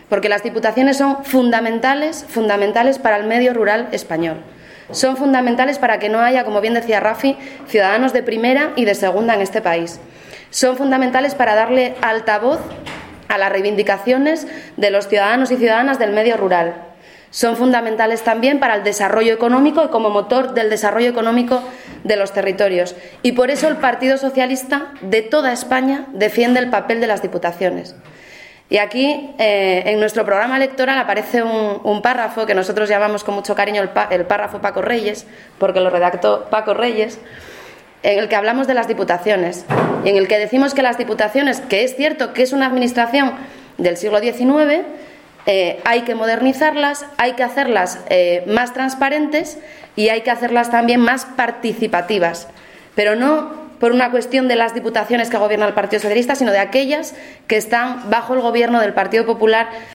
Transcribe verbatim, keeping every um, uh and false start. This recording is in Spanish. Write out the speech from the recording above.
porque las diputaciones son fundamentales, fundamentales para el medio rural español. Son fundamentales para que no haya, como bien decía Rafi, ciudadanos de primera y de segunda en este país. Son fundamentales para darle altavoz a las reivindicaciones de los ciudadanos y ciudadanas del medio rural. Son fundamentales también para el desarrollo económico y como motor del desarrollo económico de los territorios. Y por eso el Partido Socialista de toda España defiende el papel de las diputaciones. Y aquí, eh, en nuestro programa electoral, aparece un, un párrafo que nosotros llamamos con mucho cariño el, pa, el párrafo Paco Reyes, porque lo redactó Paco Reyes, en el que hablamos de las diputaciones y en el que decimos que las diputaciones, que es cierto que es una administración del siglo diecinueve, eh, hay que modernizarlas, hay que hacerlas eh, más transparentes y hay que hacerlas también más participativas, pero no por una cuestión de las diputaciones que gobierna el Partido Socialista, sino de aquellas que están bajo el gobierno del Partido Popular